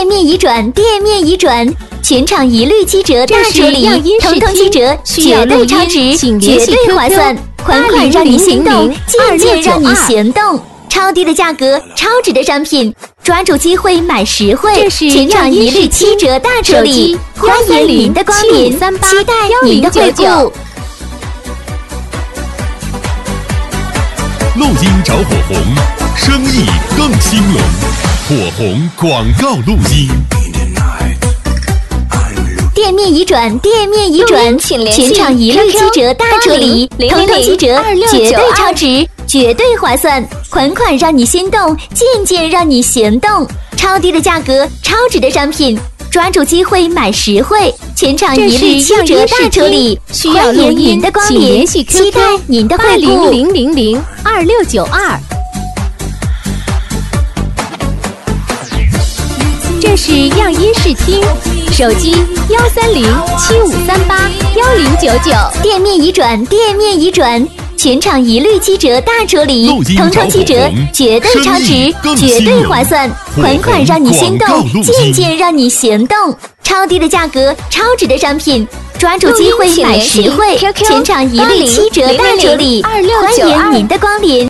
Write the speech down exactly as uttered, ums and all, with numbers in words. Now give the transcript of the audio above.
店面已转，店面已转，全场一律七折大处理，通通七折，绝对超值，绝对划算，款款让你心动，件件让你行动。超低的价格，超值的商品，抓住机会买实惠，全场一律七折大处理，欢迎您的光临，期待您的惠顾。 录音找火红，生意更兴隆。火红广告录音。 店面已转，店面已转，全场一律七折大处理，通通七折，绝对超值，绝对划算，款款让你心动，件件让你行动。超低的价格，超值的商品，抓住机会买实惠，全场一律七折大处理，欢迎您的光临，期待您的惠顾。 零零零二六九二。这是样音视听，手机幺三零七五三八幺零九九。 店面已转，店面已转，全场一律七折大处理，通通七折，绝对超值，绝对划算，款款让你心动，件件让你行动。超低的价格，超值的商品，抓住机会买实惠，全场一律七折大处理，欢迎您的光临。